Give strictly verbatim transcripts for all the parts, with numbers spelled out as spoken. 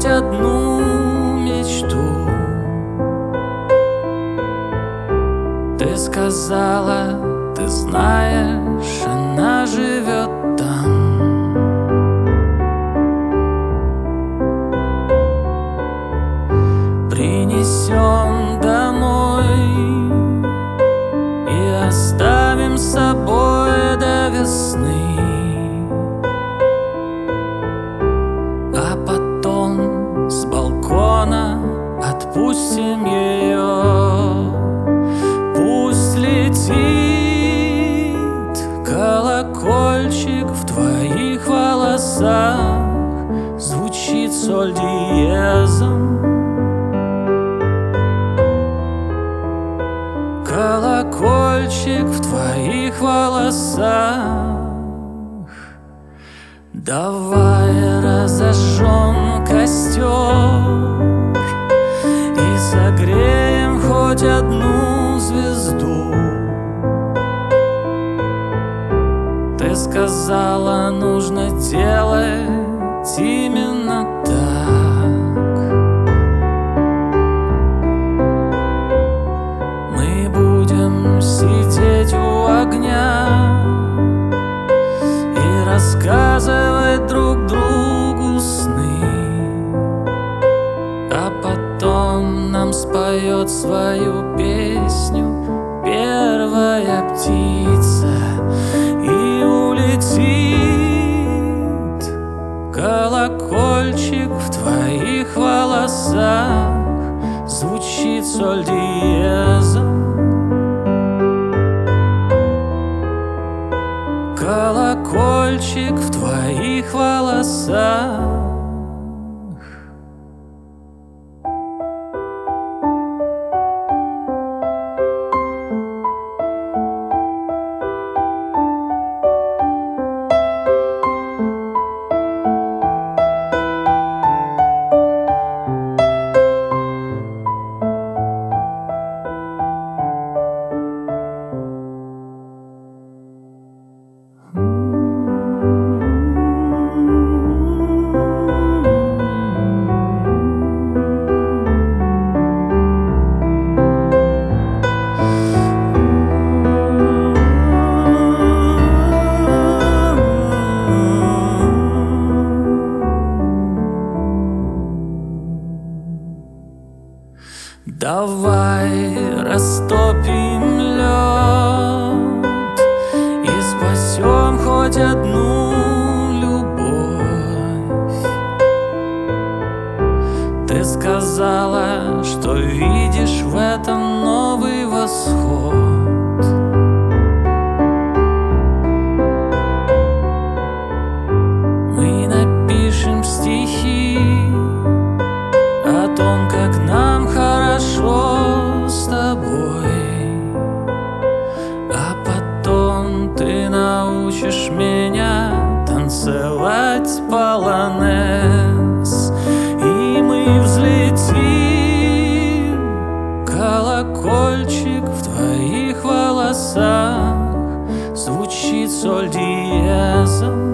хоть одну мечту. Ты сказала, ты знаешь, она живет там. Принесем домой и оставим с собой до весны, а потом с балкона отпустим ее. Пусть летит колокольчик в твоих волосах, звучит соль диезом. Колокольчик в твоих волосах. Давай разожжем костер и согреем хоть одну звезду. Ты сказала, нужно делать именно так. Мы будем сидеть у огня и рассказывать друг другу сны, а потом нам споет свою песню первая птица и улетит колокольчик в твоих волосах, звучит соль диезом. Колокольчик в твоих волосах. Давай растопим лед и спасем хоть одну любовь. Ты сказала, что видишь в этом новый восход. Мы напишем стихи о том, как нам хорошо с тобой, а потом ты научишь меня танцевать полонез, и мы взлетим. Колокольчик в твоих волосах, звучит соль диезом.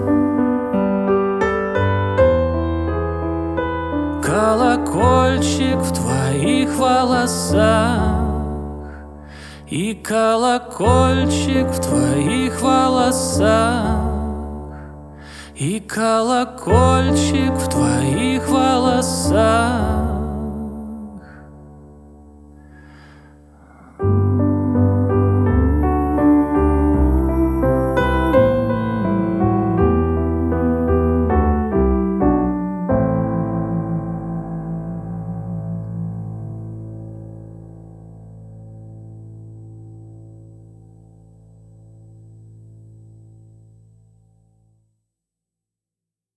Колокольчик в твоих волосах, и колокольчик в твоих волосах, и колокольчик в твоих волосах.